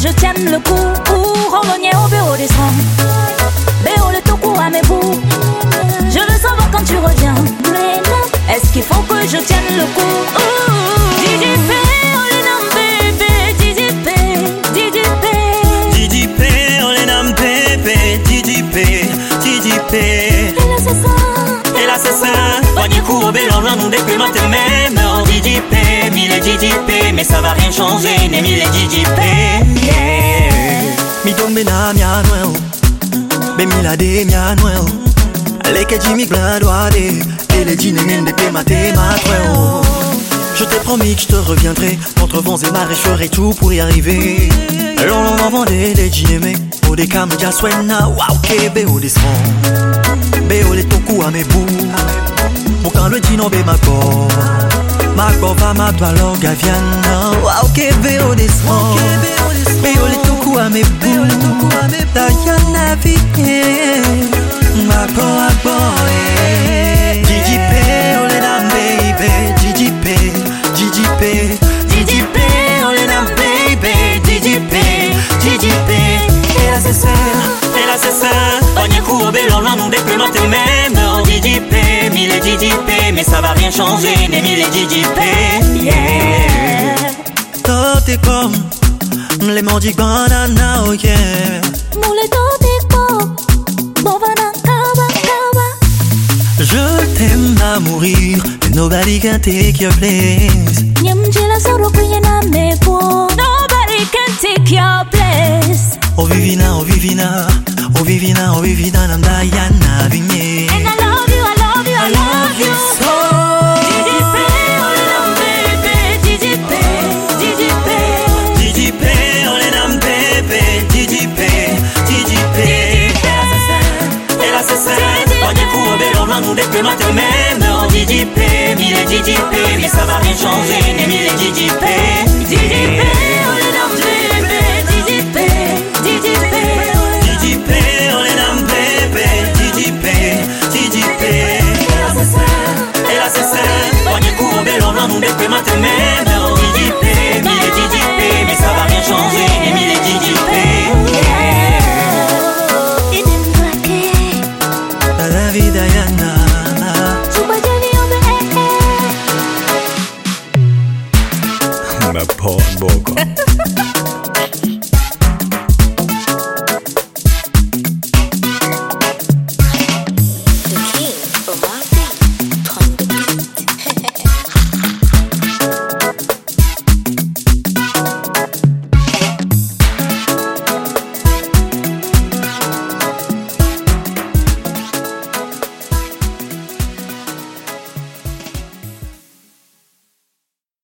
je tienne le coup. Reveniez au bureau des soins. Béo le toku à mes bouts. Je veux savoir quand tu reviens. Est-ce qu'il faut que je tienne le coup? DJP, on les nomme bébé. DJP, DJP. DJP, on les nomme bébé. DJP, DJP. Et là c'est ça. Voyez coup au bélan, nous depuis matin même. DJP, mille DJP. Mais ça va rien changer, n'est mille DJP. Mi tombe na mia noel, be mi la de mia noel. Ale que Jimmy blanc doit et les dîners de que ma oh. Je t'ai promis que je te reviendrai. Contre vents et marées, je ferai tout pour y arriver. L'on vendait des dîners, au des cam ja suena, wow, que béo des sons. Béo les toku à mes bouts. Mon quand le dîner be ma corps va ma toile en gaviana. Wow, que béo des sons. Béo les toku à mes bouts. Diana Vivier, ma boy. DJP, on les nomme baby. DJP, DJP, DJP, on les nomme baby. DJP, DJP. Et là c'est ça. Voyez coup au bélan, nous depuis matin même. DJP, mille DJP. Mais ça va rien changer, n'est mille DJP. Toi t'es comme les mordis banana, oh yeah. Moule totico, bovana kaba kaba. Je t'aime à mourir, and nobody can take your place. Nyamjila soro kuyena mepo, nobody can take your place. Oh Vivina, oh Vivina, oh Vivina, oh Vivina, nam Diana Vigné. And I love you, I love you, I love you so. DJP, on les nomme bébé. DJP, DJP. DJP, on les nomme bébé. DJP, DJP. Et là c'est ça. Voyez coup au bélan, nous depuis matin même. DJP, mille DJP. Mais ça va rien changer, n'est mille DJP. DJP, on les nomme bébé. DJP, DJP. DJP, on les nomme bébé. DJP, DJP. Et là c'est ça. Voyez coup au bélan, nous depuis matin même. DJP, mille DJP. Mais ça va rien changer, n'est mille DJP. La vie Diana. Ma porn boca.